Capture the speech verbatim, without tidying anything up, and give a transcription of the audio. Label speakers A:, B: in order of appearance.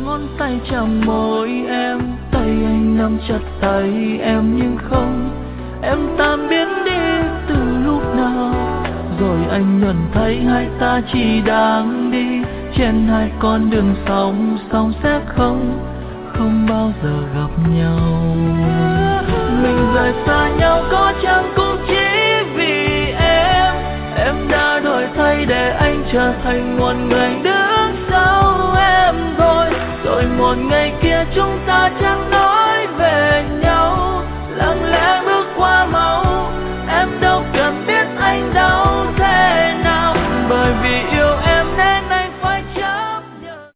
A: ngón tay chạm môi em, tay anh nắm chặt tay em nhưng không, em tan biến đi từ lúc nào. Rồi anh nhận thấy hai ta chỉ đang đi trên hai con đường song song sẽ không, không bao giờ gặp nhau. Mình rời xa nhau có chăng cũng chỉ vì em, em đã đổi thay để anh trở thành ngọn ngào.